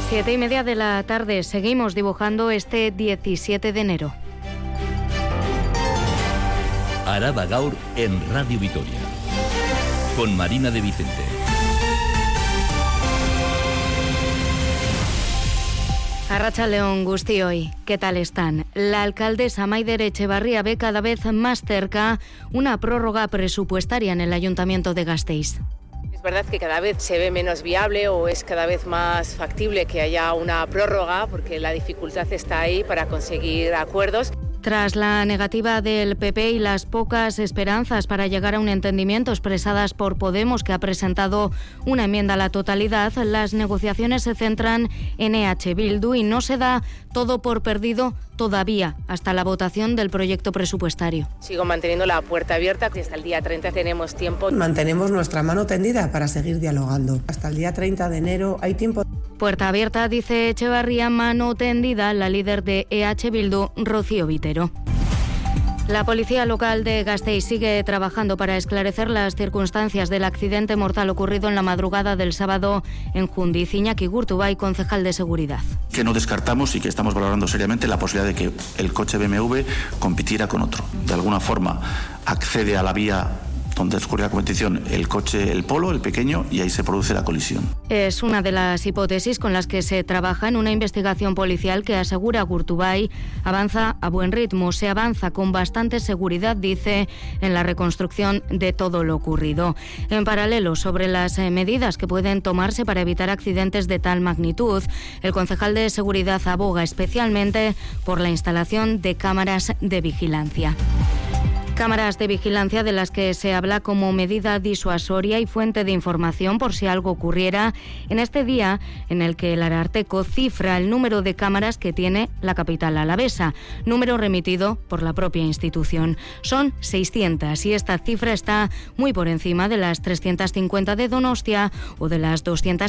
7:30 de la tarde. Seguimos dibujando este 17 de enero. Araba Gaur en Radio Vitoria, con Marina de Vicente. Arratsaldeon guztioi, ¿qué tal están? La alcaldesa Maider Etxebarria ve cada vez más cerca una prórroga presupuestaria en el Ayuntamiento de Gasteiz. Es verdad que cada vez se ve menos viable o es cada vez más factible que haya una prórroga porque la dificultad está ahí para conseguir acuerdos. Tras la negativa del PP y las pocas esperanzas para llegar a un entendimiento expresadas por Podemos, que ha presentado una enmienda a la totalidad, las negociaciones se centran en EH Bildu y no se da todo por perdido todavía hasta la votación del proyecto presupuestario. Sigo manteniendo la puerta abierta, que hasta el día 30 tenemos tiempo. Mantenemos nuestra mano tendida para seguir dialogando. Hasta el día 30 de enero hay tiempo. Puerta abierta, dice Etxebarria, mano tendida la líder de EH Bildu, Rocío Vitero. La policía local de Gasteiz sigue trabajando para esclarecer las circunstancias del accidente mortal ocurrido en la madrugada del sábado en Jundiz. Iñaki Gurtubay, concejal de seguridad. Que no descartamos y que estamos valorando seriamente la posibilidad de que el coche BMW compitiera con otro. De alguna forma accede a la vía donde ocurre la competición el coche, el Polo, el pequeño, y ahí se produce la colisión. Es una de las hipótesis con las que se trabaja en una investigación policial que, asegura Gurtubay, avanza a buen ritmo. Se avanza con bastante seguridad, dice, en la reconstrucción de todo lo ocurrido. En paralelo, sobre las medidas que pueden tomarse para evitar accidentes de tal magnitud, el concejal de seguridad aboga especialmente por la instalación de cámaras de vigilancia. Cámaras de vigilancia de las que se habla como medida disuasoria y fuente de información por si algo ocurriera en este día en el que el Ararteko cifra el número de cámaras que tiene la capital alavesa, número remitido por la propia institución. Son 600 y esta cifra está muy por encima de las 350 de Donostia o de las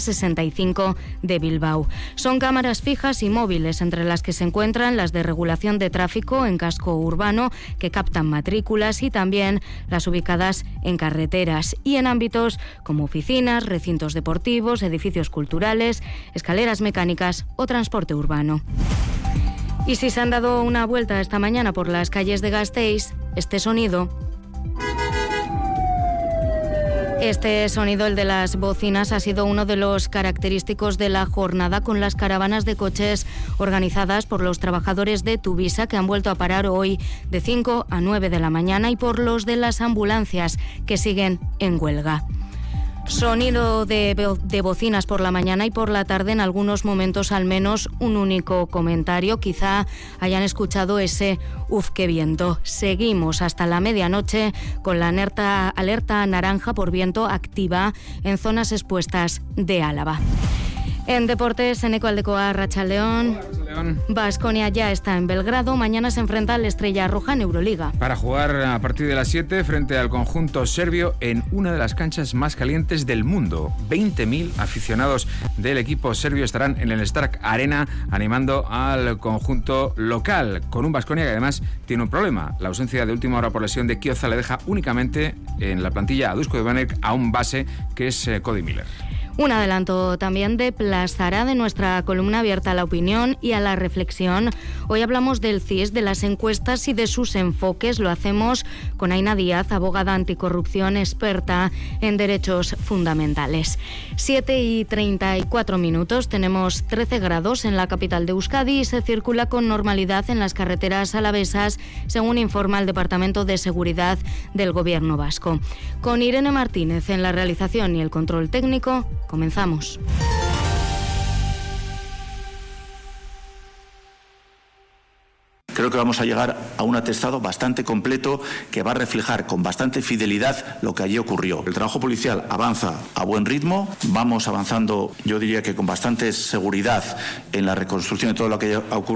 265 de Bilbao. Son cámaras fijas y móviles, entre las que se encuentran las de regulación de tráfico en casco urbano que captan matrículas, y también las ubicadas en carreteras y en ámbitos como oficinas, recintos deportivos, edificios culturales, escaleras mecánicas o transporte urbano. Y si se han dado una vuelta esta mañana por las calles de Gasteiz, este sonido, el de las bocinas, ha sido uno de los característicos de la jornada, con las caravanas de coches organizadas por los trabajadores de Tuvisa, que han vuelto a parar hoy de 5 a 9 de la mañana, y por los de las ambulancias, que siguen en huelga. Sonido de bocinas por la mañana y por la tarde, en algunos momentos al menos un único comentario. Quizá hayan escuchado ese uf, qué viento. Seguimos hasta la medianoche con la alerta naranja por viento activa en zonas expuestas de Álava. En deportes, Eneko Aldekoa, arratsaldeon. Baskonia ya está en Belgrado. Mañana se enfrenta al Estrella Roja en Euroliga. Para jugar a partir de las 7 frente al conjunto serbio en una de las canchas más calientes del mundo. 20.000 aficionados del equipo serbio estarán en el Stark Arena animando al conjunto local, con un Baskonia que además tiene un problema. La ausencia de última hora por lesión de Kioza le deja únicamente en la plantilla a Dusko Ivanic a un base que es Cody Miller. Un adelanto también de Plazara, de nuestra columna abierta a la opinión y a la reflexión. Hoy hablamos del CIS, de las encuestas y de sus enfoques. Lo hacemos con Aina Díaz, abogada anticorrupción, experta en derechos fundamentales. 7:34, tenemos 13 grados en la capital de Euskadi y se circula con normalidad en las carreteras alavesas, según informa el Departamento de Seguridad del Gobierno vasco. Con Irene Martínez en la realización y el control técnico, comenzamos. Creo que vamos a llegar a un atestado bastante completo que va a reflejar con bastante fidelidad lo que allí ocurrió. El trabajo policial avanza a buen ritmo, vamos avanzando, yo diría que con bastante seguridad en la reconstrucción de todo lo que ha ocurrido.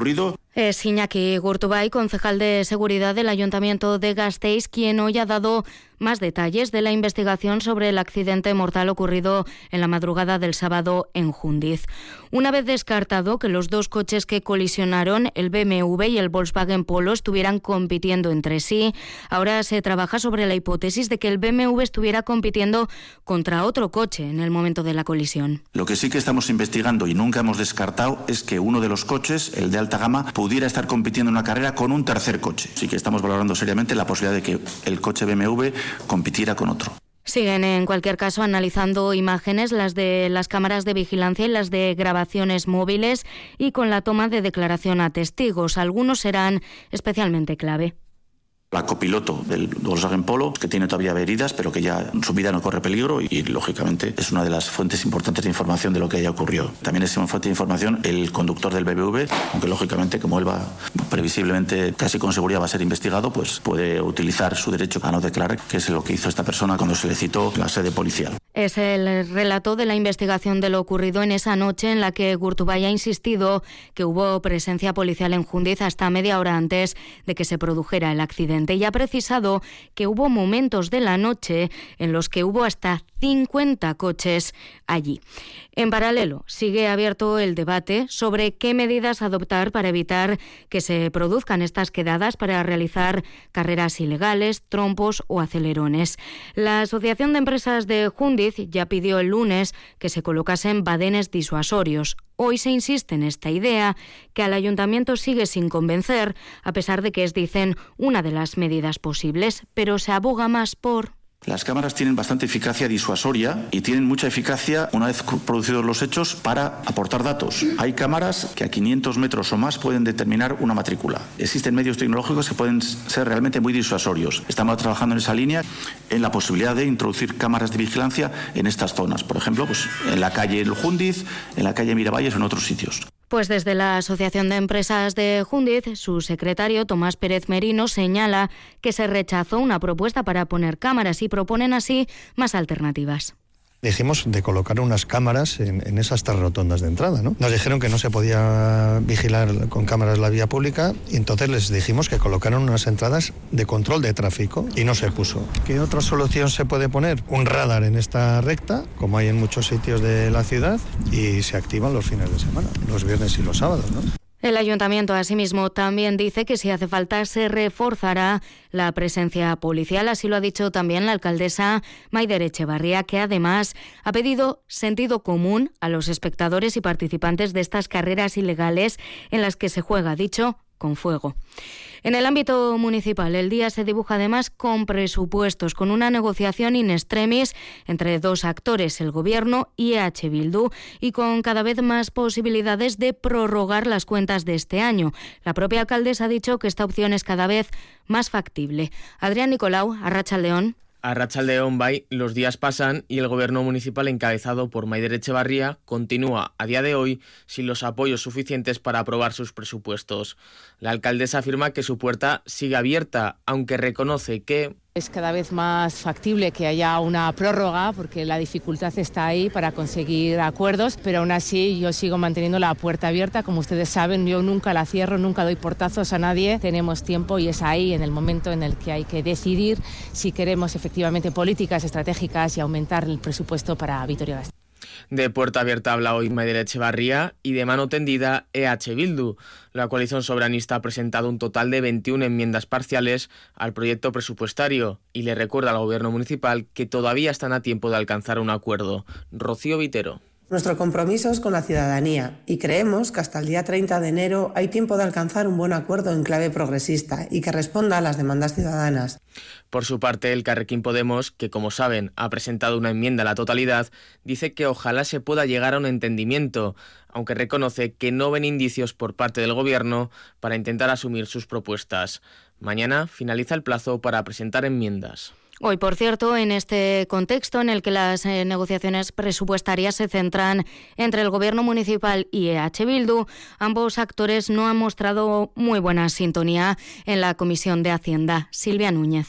Es Iñaki Gurtubay, concejal de Seguridad del Ayuntamiento de Gasteiz, quien hoy ha dado más detalles de la investigación sobre el accidente mortal ocurrido en la madrugada del sábado en Jundiz. Una vez descartado que los dos coches que colisionaron, el BMW y el Volkswagen Polo, estuvieran compitiendo entre sí, ahora se trabaja sobre la hipótesis de que el BMW estuviera compitiendo contra otro coche en el momento de la colisión. Lo que sí que estamos investigando y nunca hemos descartado es que uno de los coches, el de alta gama, pudiera estar compitiendo en una carrera con un tercer coche. Sí que estamos valorando seriamente la posibilidad de que el coche BMW compitiera con otro. Siguen, en cualquier caso, analizando imágenes, las de las cámaras de vigilancia y las de grabaciones móviles, y con la toma de declaración a testigos. Algunos serán especialmente clave. La copiloto del Volkswagen Polo, que tiene todavía heridas, pero que ya su vida no corre peligro y, lógicamente, es una de las fuentes importantes de información de lo que haya ocurrido. También es una fuente de información el conductor del BMW, aunque, lógicamente, como él va previsiblemente, casi con seguridad va a ser investigado, pues puede utilizar su derecho a no declarar, que es lo que hizo esta persona cuando se le citó la sede policial. Es el relato de la investigación de lo ocurrido en esa noche en la que Gurtubay ha insistido que hubo presencia policial en Jundiz hasta media hora antes de que se produjera el accidente, y ha precisado que hubo momentos de la noche en los que hubo hasta 50 coches allí. En paralelo, sigue abierto el debate sobre qué medidas adoptar para evitar que se produzcan estas quedadas para realizar carreras ilegales, trompos o acelerones. La Asociación de Empresas de Jundiz ya pidió el lunes que se colocasen badenes disuasorios. Hoy se insiste en esta idea, que al ayuntamiento sigue sin convencer, a pesar de que es, dicen, una de las medidas posibles, pero se aboga más por... Las cámaras tienen bastante eficacia disuasoria y tienen mucha eficacia, una vez producidos los hechos, para aportar datos. Hay cámaras que a 500 metros o más pueden determinar una matrícula. Existen medios tecnológicos que pueden ser realmente muy disuasorios. Estamos trabajando en esa línea, en la posibilidad de introducir cámaras de vigilancia en estas zonas. Por ejemplo, pues en la calle El Jundiz, en la calle Miravalles o en otros sitios. Pues desde la Asociación de Empresas de Jundiz, su secretario, Tomás Pérez Merino, señala que se rechazó una propuesta para poner cámaras y proponen así más alternativas. Dijimos de colocar unas cámaras en esas tres rotondas de entrada, ¿no? Nos dijeron que no se podía vigilar con cámaras la vía pública y entonces les dijimos que colocaran unas entradas de control de tráfico y no se puso. ¿Qué otra solución se puede poner? Un radar en esta recta, como hay en muchos sitios de la ciudad, y se activan los fines de semana, los viernes y los sábados, ¿no? El ayuntamiento, asimismo, también dice que si hace falta se reforzará la presencia policial. Así lo ha dicho también la alcaldesa Maider Etxebarria, que además ha pedido sentido común a los espectadores y participantes de estas carreras ilegales en las que se juega, dicho, con fuego. En el ámbito municipal, el día se dibuja además con presupuestos, con una negociación in extremis entre dos actores, el Gobierno y EH Bildu, y con cada vez más posibilidades de prorrogar las cuentas de este año. La propia alcaldesa ha dicho que esta opción es cada vez más factible. Adrián Nicolau, Arratsaldeon. Arratsaldeon, bai, los días pasan y el gobierno municipal encabezado por Maider Etxebarria continúa a día de hoy sin los apoyos suficientes para aprobar sus presupuestos. La alcaldesa afirma que su puerta sigue abierta, aunque reconoce que es cada vez más factible que haya una prórroga porque la dificultad está ahí para conseguir acuerdos, pero aún así yo sigo manteniendo la puerta abierta. Como ustedes saben, yo nunca la cierro, nunca doy portazos a nadie. Tenemos tiempo y es ahí en el momento en el que hay que decidir si queremos efectivamente políticas estratégicas y aumentar el presupuesto para Vitoria-Gasteiz. De puerta abierta habla hoy Maider Etxebarria y de mano tendida EH Bildu. La coalición soberanista ha presentado un total de 21 enmiendas parciales al proyecto presupuestario y le recuerda al gobierno municipal que todavía están a tiempo de alcanzar un acuerdo. Rocío Vitero. Nuestro compromiso es con la ciudadanía y creemos que hasta el día 30 de enero hay tiempo de alcanzar un buen acuerdo en clave progresista y que responda a las demandas ciudadanas. Por su parte, Elkarrekin Podemos, que como saben ha presentado una enmienda a la totalidad, dice que ojalá se pueda llegar a un entendimiento, aunque reconoce que no ven indicios por parte del Gobierno para intentar asumir sus propuestas. Mañana finaliza el plazo para presentar enmiendas. Hoy, por cierto, en este contexto en el que las negociaciones presupuestarias se centran entre el Gobierno municipal y EH Bildu, ambos actores no han mostrado muy buena sintonía en la Comisión de Hacienda. Silvia Núñez.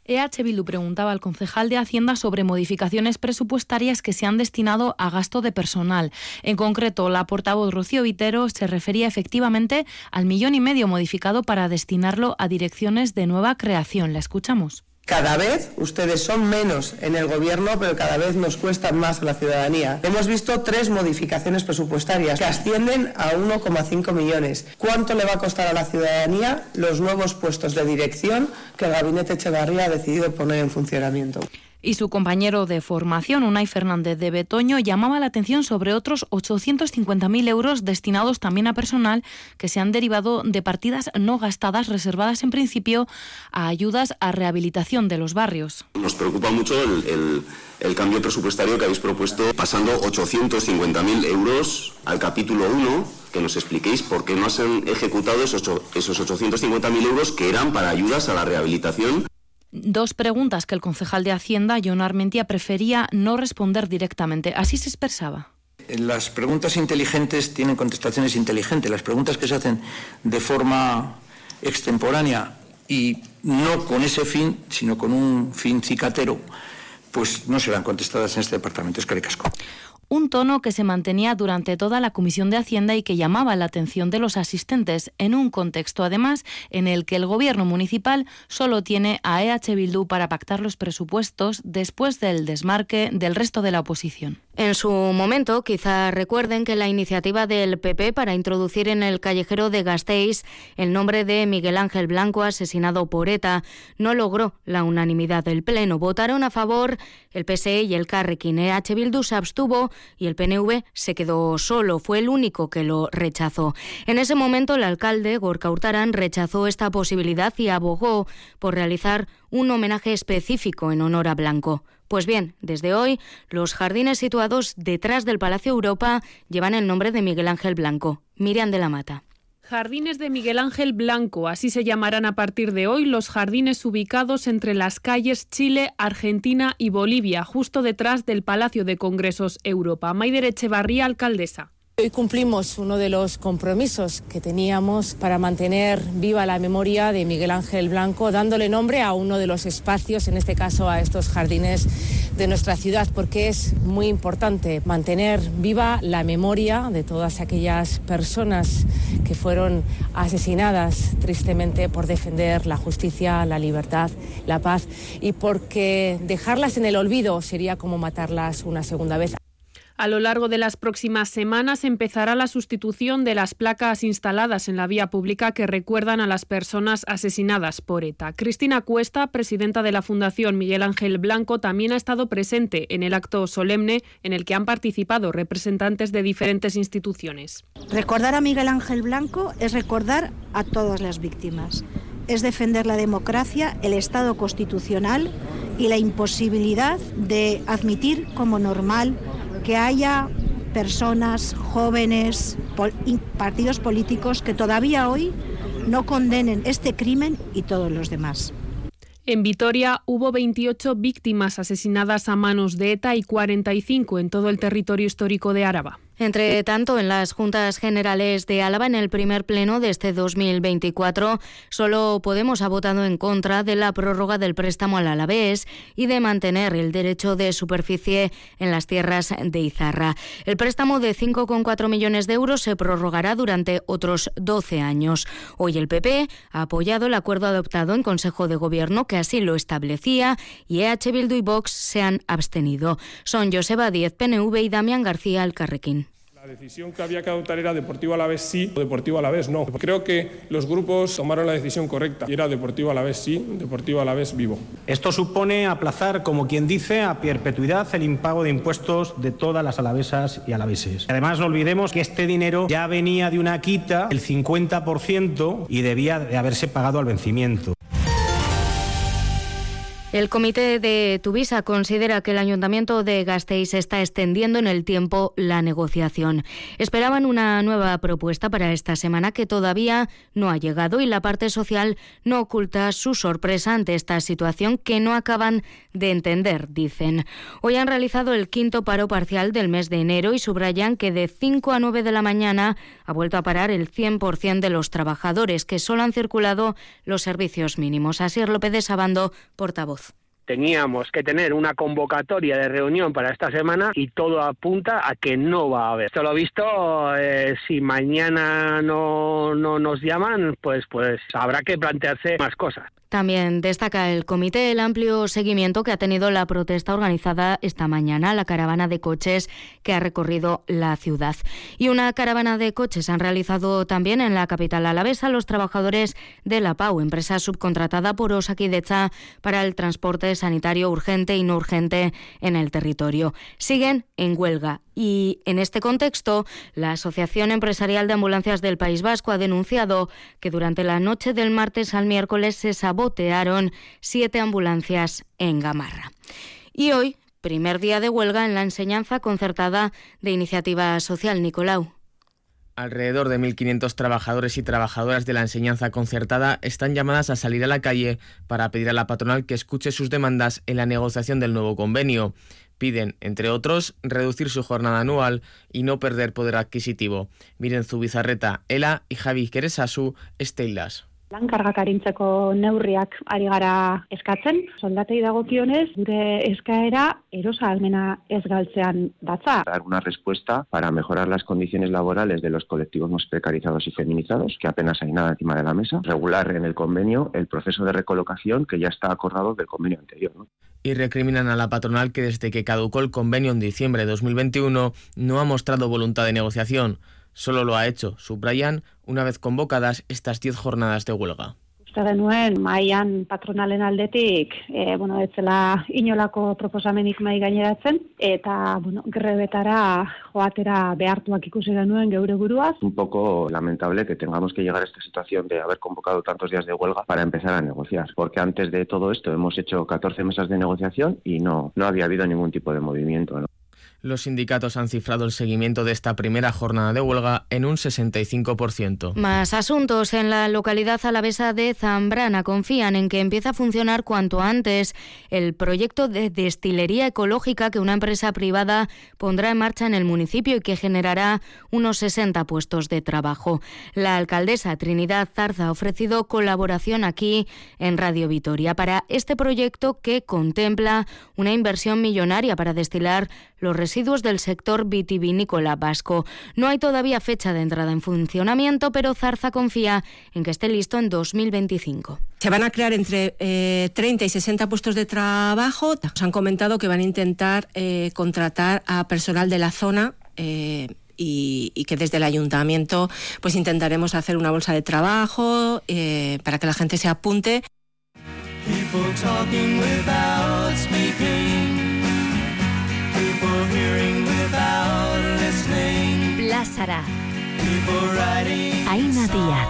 EH Bildu preguntaba al concejal de Hacienda sobre modificaciones presupuestarias que se han destinado a gasto de personal. En concreto, la portavoz Rocío Vitero se refería efectivamente al 1,5 millones modificado para destinarlo a direcciones de nueva creación. La escuchamos. Cada vez ustedes son menos en el gobierno, pero cada vez nos cuestan más a la ciudadanía. Hemos visto 3 modificaciones presupuestarias que ascienden a 1,5 millones. ¿Cuánto le va a costar a la ciudadanía los nuevos puestos de dirección que el gabinete Echevarría ha decidido poner en funcionamiento? Y su compañero de formación, Unai Fernández de Betoño, llamaba la atención sobre otros 850.000 euros destinados también a personal que se han derivado de partidas no gastadas reservadas en principio a ayudas a rehabilitación de los barrios. Nos preocupa mucho el cambio presupuestario que habéis propuesto, pasando 850.000 euros al capítulo 1, que nos expliquéis por qué no se han ejecutado esos 850.000 euros que eran para ayudas a la rehabilitación. 2 preguntas que el concejal de Hacienda, Jon Armentia, prefería no responder directamente. Así se expresaba. Las preguntas inteligentes tienen contestaciones inteligentes. Las preguntas que se hacen de forma extemporánea y no con ese fin, sino con un fin cicatero, pues no serán contestadas en este departamento. Eskerrik asko. Un tono que se mantenía durante toda la Comisión de Hacienda y que llamaba la atención de los asistentes, en un contexto, además, en el que el Gobierno municipal solo tiene a EH Bildu para pactar los presupuestos después del desmarque del resto de la oposición. En su momento, quizá recuerden que la iniciativa del PP para introducir en el callejero de Gasteiz el nombre de Miguel Ángel Blanco, asesinado por ETA, no logró la unanimidad del Pleno. Votaron a favor el PSE y el Carrequín. EH Bildu se abstuvo y el PNV se quedó solo. Fue el único que lo rechazó. En ese momento, el alcalde, Gorka Urtaran, rechazó esta posibilidad y abogó por realizar un homenaje específico en honor a Blanco. Pues bien, desde hoy, los jardines situados detrás del Palacio Europa llevan el nombre de Miguel Ángel Blanco. Miriam de la Mata. Jardines de Miguel Ángel Blanco, así se llamarán a partir de hoy los jardines ubicados entre las calles Chile, Argentina y Bolivia, justo detrás del Palacio de Congresos Europa. Maider Echevarría, alcaldesa. Hoy cumplimos uno de los compromisos que teníamos para mantener viva la memoria de Miguel Ángel Blanco, dándole nombre a uno de los espacios, en este caso a estos jardines de nuestra ciudad, porque es muy importante mantener viva la memoria de todas aquellas personas que fueron asesinadas tristemente por defender la justicia, la libertad, la paz, y porque dejarlas en el olvido sería como matarlas una segunda vez. A lo largo de las próximas semanas empezará la sustitución de las placas instaladas en la vía pública que recuerdan a las personas asesinadas por ETA. Cristina Cuesta, presidenta de la Fundación Miguel Ángel Blanco, también ha estado presente en el acto solemne en el que han participado representantes de diferentes instituciones. Recordar a Miguel Ángel Blanco es recordar a todas las víctimas. Es defender la democracia, el Estado constitucional y la imposibilidad de admitir como normal que haya personas, jóvenes, partidos políticos que todavía hoy no condenen este crimen y todos los demás. En Vitoria hubo 28 víctimas asesinadas a manos de ETA y 45 en todo el territorio histórico de Álava. Entre tanto, en las Juntas Generales de Álava, en el primer pleno de este 2024, solo Podemos ha votado en contra de la prórroga del préstamo al Alavés y de mantener el derecho de superficie en las tierras de Izarra. El préstamo de 5,4 millones de euros se prorrogará durante otros 12 años. Hoy el PP ha apoyado el acuerdo adoptado en Consejo de Gobierno que así lo establecía y EH Bildu y Vox se han abstenido. Son Joseba Díez, PNV, y Damián García, el Carrequín. La decisión que había que adoptar era Deportivo Alavés sí o Deportivo Alavés no. Creo que los grupos tomaron la decisión correcta y era Deportivo Alavés sí, Deportivo Alavés vivo. Esto supone aplazar, como quien dice, a perpetuidad el impago de impuestos de todas las alavesas y alaveses. Además, no olvidemos que este dinero ya venía de una quita del 50% y debía de haberse pagado al vencimiento. El comité de Tuvisa considera que el Ayuntamiento de Gasteiz está extendiendo en el tiempo la negociación. Esperaban una nueva propuesta para esta semana que todavía no ha llegado y la parte social no oculta su sorpresa ante esta situación que no acaban de entender, dicen. Hoy han realizado el 5º paro parcial del mes de enero y subrayan que de 5 a 9 de la mañana ha vuelto a parar el 100% de los trabajadores, que solo han circulado los servicios mínimos. Asier López de Sabando, portavoz. Teníamos que tener una convocatoria de reunión para esta semana y todo apunta a que no va a haber. Esto lo visto, si mañana no nos llaman, pues habrá que plantearse más cosas. También destaca el comité el amplio seguimiento que ha tenido la protesta organizada esta mañana, la caravana de coches que ha recorrido la ciudad. Y una caravana de coches han realizado también en la capital alavesa los trabajadores de la PAU, empresa subcontratada por Osakidetza para el transporte sanitario urgente y no urgente en el territorio. Siguen en huelga. Y en este contexto, la Asociación Empresarial de Ambulancias del País Vasco ha denunciado que durante la noche del martes al miércoles se sabotearon 7 ambulancias en Gamarra. Y hoy, primer día de huelga en la enseñanza concertada de Iniciativa Social. Nicolau. Alrededor de 1.500 trabajadores y trabajadoras de la enseñanza concertada están llamadas a salir a la calle para pedir a la patronal que escuche sus demandas en la negociación del nuevo convenio. Piden, entre otros, reducir su jornada anual y no perder poder adquisitivo. Miren Zubizarreta, Ela y Javi Keresasu, Esteilas. Lan-kargak arintzeko neurriak ari gara eskatzen. Soldatei dagokionez, gure eskaera erosahalmena ez galtzean datza. Dar una respuesta para mejorar las condiciones laborales de los colectivos más precarizados y feminizados, que apenas hay nada encima de la mesa. Regular en el convenio el proceso de recolocación que ya está acordado del convenio anterior, ¿no? Y recriminan a la patronal que desde que caducó el convenio en diciembre de 2021 no ha mostrado voluntad de negociación. Solo lo ha hecho, subrayan, una vez convocadas estas 10 jornadas de huelga. Uste genuen, mahaian patronalen aldetik, ez zela inolako proposamenik mahai gaineratzen, eta grebetara joatera behartuak ikusi genuen geure buruaz. Un poco lamentable que tengamos que llegar a esta situación de haber convocado tantos días de huelga para empezar a negociar, porque antes de todo esto hemos hecho 14 mesas de negociación y no había habido ningún tipo de movimiento, ¿no? Los sindicatos han cifrado el seguimiento de esta primera jornada de huelga en un 65%. Más asuntos. En la localidad alavesa de Zambrana confían en que empiece a funcionar cuanto antes el proyecto de destilería ecológica que una empresa privada pondrá en marcha en el municipio y que generará unos 60 puestos de trabajo. La alcaldesa Trinidad Zarza ha ofrecido colaboración aquí en Radio Vitoria para este proyecto que contempla una inversión millonaria para destilar los residuos del sector vitivinícola vasco. No hay todavía fecha de entrada en funcionamiento, pero Zarza confía en que esté listo en 2025. Se van a crear entre 30 y 60 puestos de trabajo. Nos han comentado que van a intentar contratar a personal de la zona y que desde el ayuntamiento pues intentaremos hacer una bolsa de trabajo para que la gente se apunte. Plázara. Aina Díaz.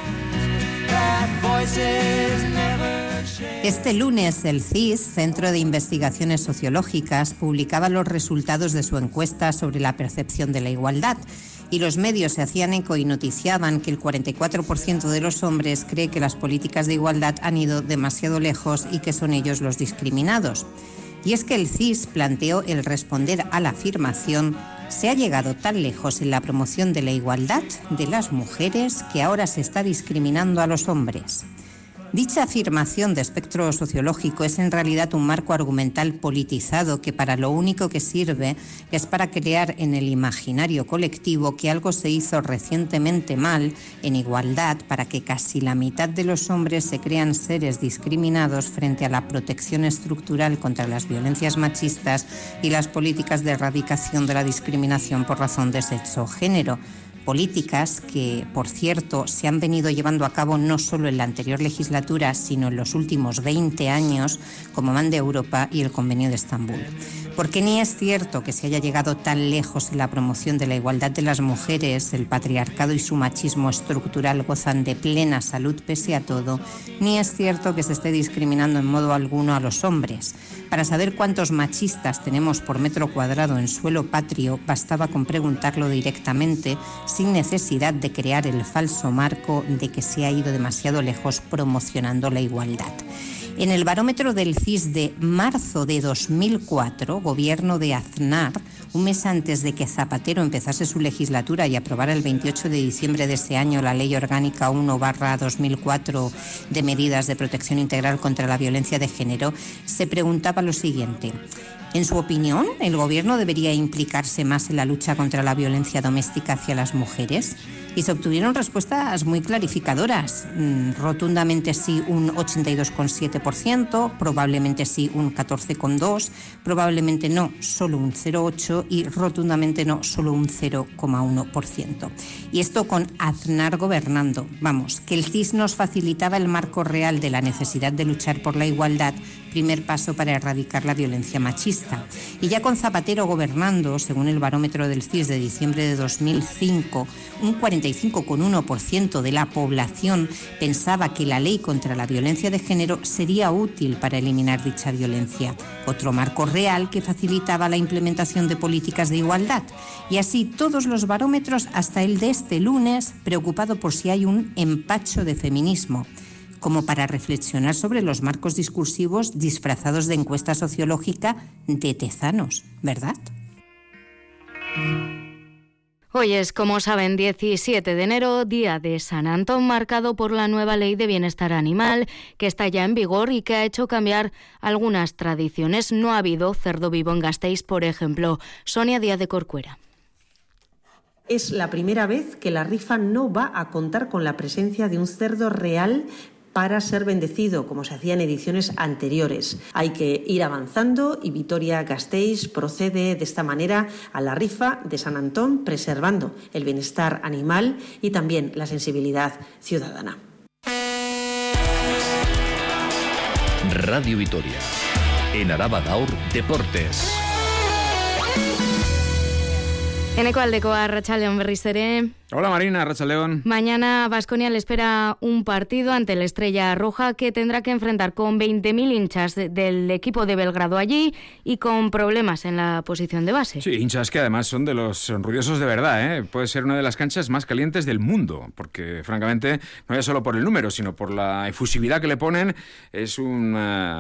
Este lunes el CIS, Centro de Investigaciones Sociológicas, publicaba los resultados de su encuesta sobre la percepción de la igualdad y los medios se hacían eco y noticiaban que el 44% de los hombres cree que las políticas de igualdad han ido demasiado lejos y que son ellos los discriminados. Y es que el CIS planteó el responder a la afirmación: se ha llegado tan lejos en la promoción de la igualdad de las mujeres que ahora se está discriminando a los hombres. Dicha afirmación de espectro sociológico es en realidad un marco argumental politizado que para lo único que sirve es para crear en el imaginario colectivo que algo se hizo recientemente mal en igualdad para que casi la mitad de los hombres se crean seres discriminados frente a la protección estructural contra las violencias machistas y las políticas de erradicación de la discriminación por razón de sexo o género. Políticas que, por cierto, se han venido llevando a cabo no solo en la anterior legislatura, sino en los últimos 20 años, como manda Europa y el Convenio de Estambul. Porque ni es cierto que se haya llegado tan lejos en la promoción de la igualdad de las mujeres, el patriarcado y su machismo estructural gozan de plena salud pese a todo, ni es cierto que se esté discriminando en modo alguno a los hombres. Para saber cuántos machistas tenemos por metro cuadrado en suelo patrio, bastaba con preguntarlo directamente, sin necesidad de crear el falso marco de que se ha ido demasiado lejos promocionando la igualdad. En el barómetro del CIS de marzo de 2004, gobierno de Aznar, un mes antes de que Zapatero empezase su legislatura y aprobara el 28 de diciembre de ese año la Ley Orgánica 1/2004 de medidas de protección integral contra la violencia de género, se preguntaba lo siguiente: en su opinión, ¿el gobierno debería implicarse más en la lucha contra la violencia doméstica hacia las mujeres? Y se obtuvieron respuestas muy clarificadoras. Rotundamente sí un 82,7%, probablemente sí un 14,2%, probablemente no solo un 0,8% y rotundamente no solo un 0,1%. Y esto con Aznar gobernando. Vamos, que el CIS nos facilitaba el marco real de la necesidad de luchar por la igualdad, primer paso para erradicar la violencia machista. Y ya con Zapatero gobernando, según el barómetro del CIS de diciembre de 2005, un 45,1% de la población pensaba que la ley contra la violencia de género sería útil para eliminar dicha violencia. Otro marco real que facilitaba la implementación de políticas de igualdad. Y así todos los barómetros hasta el de este lunes, preocupado por si hay un empacho de feminismo, como para reflexionar sobre los marcos discursivos disfrazados de encuesta sociológica de tezanos, ¿verdad? Hoy es, como saben, 17 de enero, día de San Antón, marcado por la nueva Ley de Bienestar Animal, que está ya en vigor y que ha hecho cambiar algunas tradiciones. No ha habido cerdo vivo en Gasteiz, por ejemplo. Sonia Díaz de Corcuera. Es la primera vez que la rifa no va a contar con la presencia de un cerdo real para ser bendecido, como se hacía en ediciones anteriores. Hay que ir avanzando y Vitoria-Gasteiz procede de esta manera a la rifa de San Antón, preservando el bienestar animal y también la sensibilidad ciudadana. Radio Vitoria. En Araba Gaur, Deportes. Eneko Aldekoa, Arratsaldeon berriz ere. Hola Marina, Arratsaldeon. Mañana Baskonia le espera un partido ante el Estrella Roja que tendrá que enfrentar con 20.000 hinchas del equipo de Belgrado allí y con problemas en la posición de base. Sí, hinchas que además son de los ruidosos de verdad, ¿eh? Puede ser una de las canchas más calientes del mundo, porque francamente no es solo por el número, sino por la efusividad que le ponen. Es un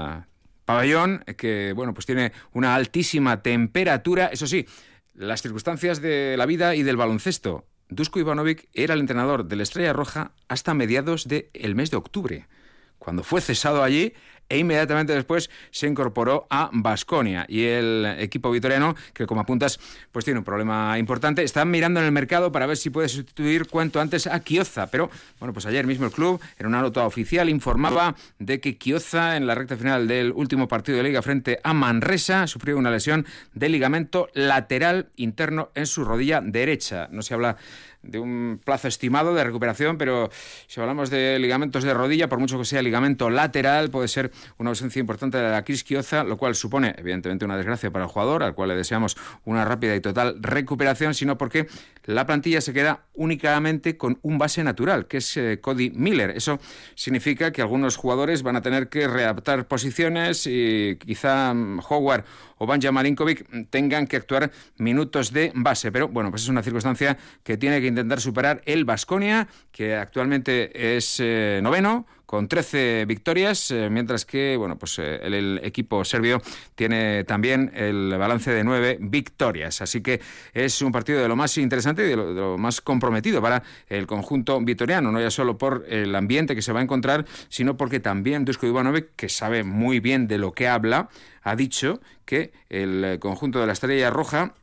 pabellón que, bueno, pues tiene una altísima temperatura, eso sí. Las circunstancias de la vida y del baloncesto. Dusko Ivanovic era el entrenador del Estrella Roja hasta mediados del mes de octubre, cuando fue cesado allí e inmediatamente después se incorporó a Baskonia. Y el equipo vitoriano, que como apuntas, pues tiene un problema importante. Están mirando en el mercado para ver si puede sustituir cuanto antes a Kioza. Pero, bueno, pues ayer mismo el club, en una nota oficial, informaba de que Kioza, en la recta final del último partido de Liga frente a Manresa, sufrió una lesión de ligamento lateral interno en su rodilla derecha. No se habla de un plazo estimado de recuperación, pero si hablamos de ligamentos de rodilla, por mucho que sea ligamento lateral, puede ser una ausencia importante de la Cris Kioza, lo cual supone evidentemente una desgracia para el jugador, al cual le deseamos una rápida y total recuperación, sino porque la plantilla se queda únicamente con un base natural, que es Cody Miller. Eso significa que algunos jugadores van a tener que readaptar posiciones y quizá Howard o Banja Marinkovic tengan que actuar minutos de base. Pero bueno, pues es una circunstancia que tiene que intentar superar el Baskonia, que actualmente es noveno, con 13 victorias, mientras que bueno, pues el equipo serbio tiene también el balance de 9 victorias. Así que es un partido de lo más interesante y de lo más comprometido para el conjunto vitoriano, no ya solo por el ambiente que se va a encontrar, sino porque también Dusko Ivanovic, que sabe muy bien de lo que habla, ha dicho que el conjunto de la Estrella Roja es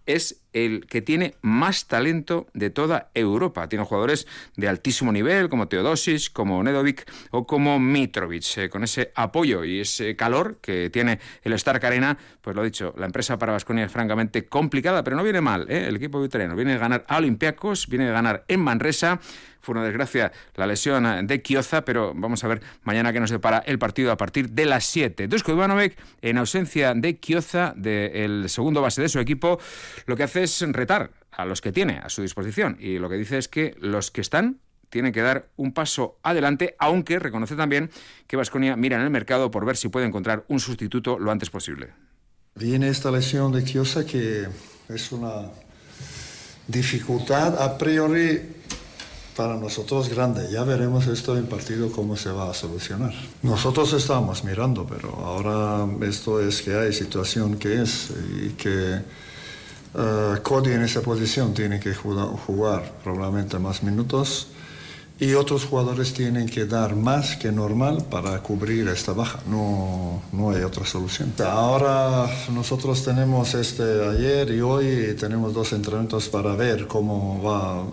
el que tiene más talento de toda Europa. Tiene jugadores de altísimo nivel, como Teodosic, como Nedovic o como Mitrovic. Con ese apoyo y ese calor que tiene el Stark Arena, pues lo dicho, la empresa para Baskonia es francamente complicada, pero no viene mal, ¿eh? El equipo vitoriano viene a ganar a Olympiacos, viene a ganar en Manresa. Fue una desgracia la lesión de Kioza, pero vamos a ver mañana qué nos depara el partido a partir de las 7. Duško Ivanović, en ausencia de Kioza, del segundo base de su equipo, lo que hace es retar a los que tiene a su disposición. Y lo que dice es que los que están tienen que dar un paso adelante, aunque reconoce también que Baskonia mira en el mercado por ver si puede encontrar un sustituto lo antes posible. Viene esta lesión de Kioza que es una dificultad a priori para nosotros grande. Ya veremos esto en partido cómo se va a solucionar. Nosotros estamos mirando, pero ahora esto es que hay situación que es y que Cody en esa posición tiene que jugar probablemente más minutos y otros jugadores tienen que dar más que normal para cubrir esta baja. No hay otra solución. Ahora nosotros tenemos ayer y hoy tenemos 2 entrenamientos para ver cómo va,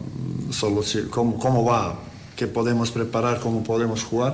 qué podemos preparar, cómo podemos jugar.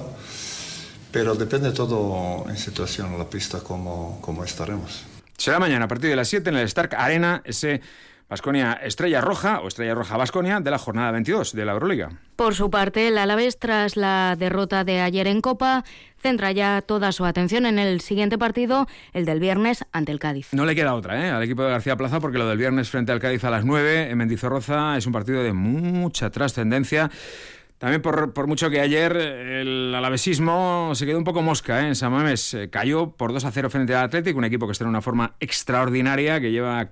Pero depende todo en situación en la pista cómo estaremos. Será mañana a partir de las 7 en el Stark Arena, ese Baskonia Estrella Roja o Estrella Roja Baskonia de la jornada 22 de la Euroliga. Por su parte, el Alavés, tras la derrota de ayer en Copa, centra ya toda su atención en el siguiente partido, el del viernes ante el Cádiz. No le queda otra, al equipo de García Plaza, porque lo del viernes frente al Cádiz a las 9 en Mendizorroza es un partido de mucha trascendencia. También por mucho que ayer el alavesismo se quedó un poco mosca en San Mamés. Cayó por 2-0 frente al Athletic, un equipo que está en una forma extraordinaria, que lleva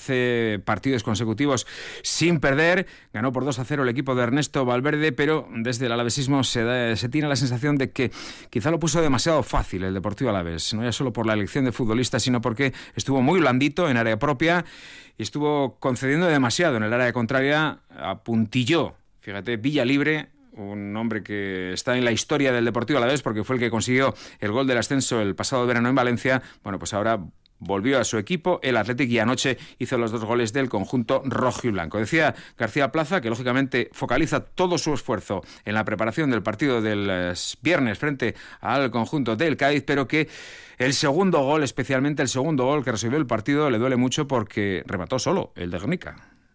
14 partidos consecutivos sin perder. Ganó por 2-0 el equipo de Ernesto Valverde, pero desde el alavesismo se tiene la sensación de que quizá lo puso demasiado fácil el Deportivo Alavés. No ya solo por la elección de futbolistas, sino porque estuvo muy blandito en área propia y estuvo concediendo demasiado en el área contraria. Apuntilló, fíjate, Villalibre, un hombre que está en la historia del Deportivo Alavés porque fue el que consiguió el gol del ascenso el pasado verano en Valencia. Bueno, pues ahora volvió a su equipo, el Athletic, y anoche hizo los 2 goles del conjunto rojo y blanco. Decía García Plaza que lógicamente focaliza todo su esfuerzo en la preparación del partido del viernes frente al conjunto del Cádiz, pero que el segundo gol, especialmente el segundo gol que resolvió el partido, le duele mucho porque remató solo el de Guernica.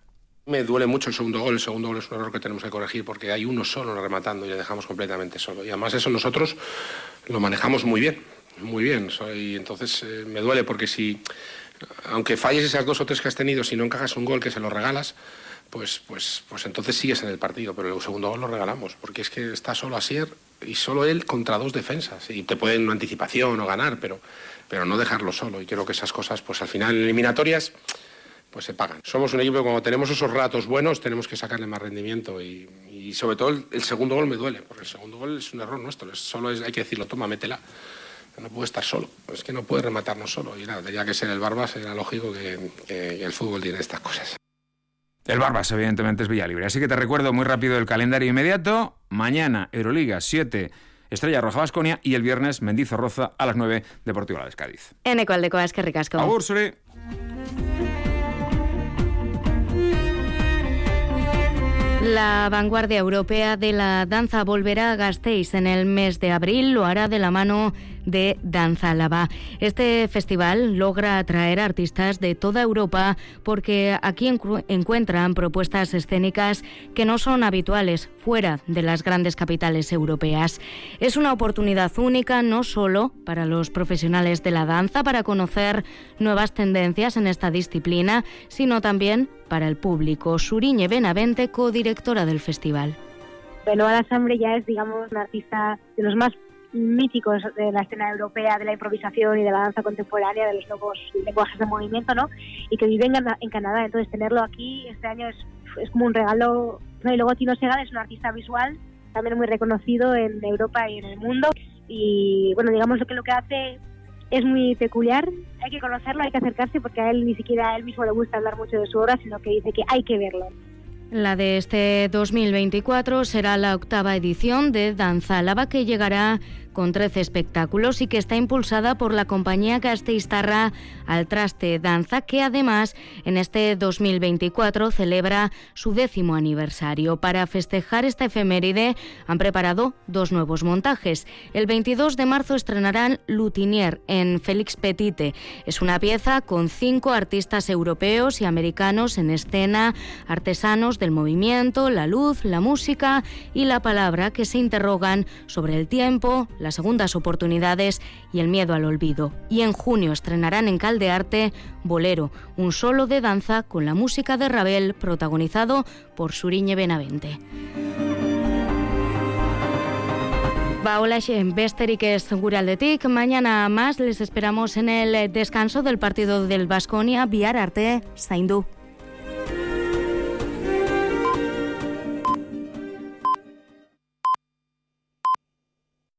Me duele mucho el segundo gol. El segundo gol es un error que tenemos que corregir porque hay uno solo rematando y le dejamos completamente solo. Y además eso nosotros lo manejamos muy bien, muy bien. Y entonces me duele porque si, aunque falles esas 2 o 3 que has tenido, si no encajas un gol que se lo regalas, pues entonces sigues en el partido. Pero el segundo gol lo regalamos porque es que está solo Asier y solo él contra 2 defensas. Y te pueden una anticipación o ganar, pero no dejarlo solo. Y creo que esas cosas, pues al final en eliminatorias, pues se pagan. Somos un equipo que cuando tenemos esos ratos buenos tenemos que sacarle más rendimiento y sobre todo el segundo gol me duele, porque el segundo gol es un error nuestro, hay que decirlo, toma, métela. No puede estar solo, es que no puede rematarnos solo y nada, tenía que ser el Barbas, era lógico que el fútbol tiene estas cosas. El Barbas, evidentemente, es Villalibre. Así que te recuerdo muy rápido el calendario inmediato. Mañana, Euroliga 7, Estrella Roja Baskonia, y el viernes, Mendizorroza a las 9, Deportivo Alavés Cádiz. Eneko aldekoa, eskerrik asko. Agur, zure. La vanguardia europea de la danza volverá a Gasteiz en el mes de abril. Lo hará de la mano de Danza Álava. Este festival logra atraer artistas de toda Europa porque aquí encuentran propuestas escénicas que no son habituales fuera de las grandes capitales europeas. Es una oportunidad única no solo para los profesionales de la danza para conocer nuevas tendencias en esta disciplina, sino también para el público. Suriñe Benavente, codirectora del festival. Benoît Lasambre ya es, digamos, un artista de los más míticos de la escena europea, de la improvisación y de la danza contemporánea, de los nuevos lenguajes de movimiento, ¿no? Y que vive en Canadá. Entonces tenerlo aquí este año es como un regalo, ¿no? Y luego Tino Segal es un artista visual también muy reconocido en Europa y en el mundo. Y bueno, digamos lo que hace es muy peculiar, hay que conocerlo, hay que acercarse, porque a él ni siquiera a él mismo le gusta hablar mucho de su obra, sino que dice que hay que verlo. La de este 2024 será la 8ª edición de Danza Álava, que llegará con 13 espectáculos y que está impulsada por la compañía gasteiztarra Al Traste Danza, que además en este 2024 celebra su 10º aniversario. Para festejar esta efeméride han preparado 2 nuevos montajes. El 22 de marzo estrenarán Lutinier en Félix Petite. Es una pieza con 5 artistas europeos y americanos en escena, artesanos del movimiento, la luz, la música y la palabra, que se interrogan sobre el tiempo, las segundas oportunidades y el miedo al olvido. Y en junio estrenarán en Caldearte Bolero, un solo de danza con la música de Ravel, protagonizado por Suriñe Benavente. Olaxe, besterik ez gure aldetik. Mañana más les esperamos en el descanso del partido del Baskonia. Bihar arte, zaindu.